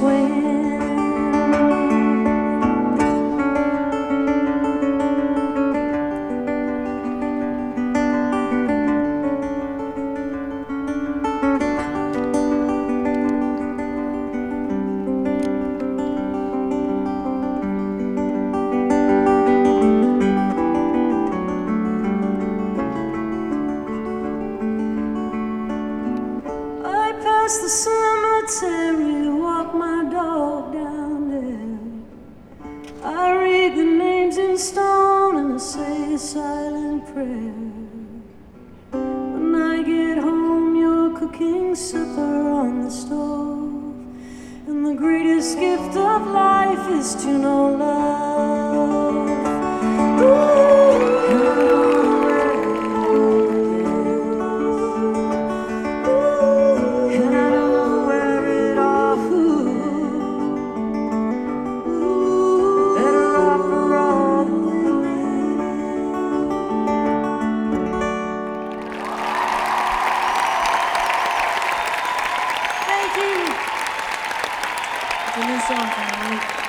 swing. Past the cemetery, walk my dog down there. I read the names in stone and I say a silent prayer. When I get home, you're cooking supper on the stove, and the greatest gift of life is to know love. Ooh. Thank you. It's a new song for me.